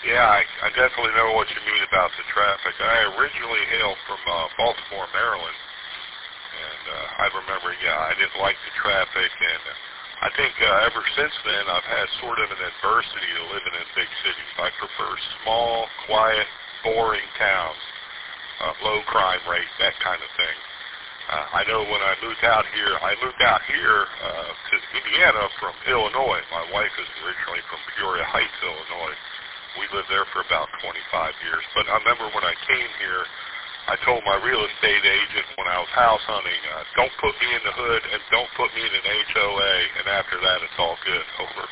Yeah, I definitely know what you mean about the traffic. I originally hailed from Baltimore, Maryland, and I remember, I didn't like the traffic, and I think ever since then I've had sort of an adversity to living in big cities. I prefer small, quiet, boring towns, low crime rate, that kind of thing. I know when I moved out here to Indiana from Illinois. My wife is originally from Peoria Heights, Illinois. We lived there for about 25 years. But I remember when I came here, I told my real estate agent when I was house hunting, don't put me in the hood and don't put me in an HOA, and after that it's all good. Over.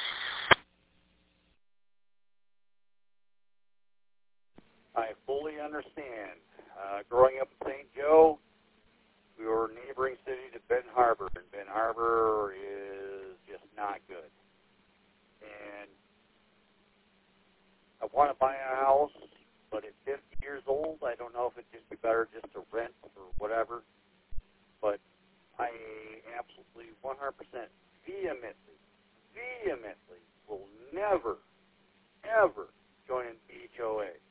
I fully understand. Growing up in St. Joe, we were a neighboring city to Ben Harbor, and Ben Harbor is just not good. And I want to buy a house, but at 50 years old, I don't know if it'd just be better just to rent or whatever. But I absolutely 100% vehemently will never, ever join an HOA.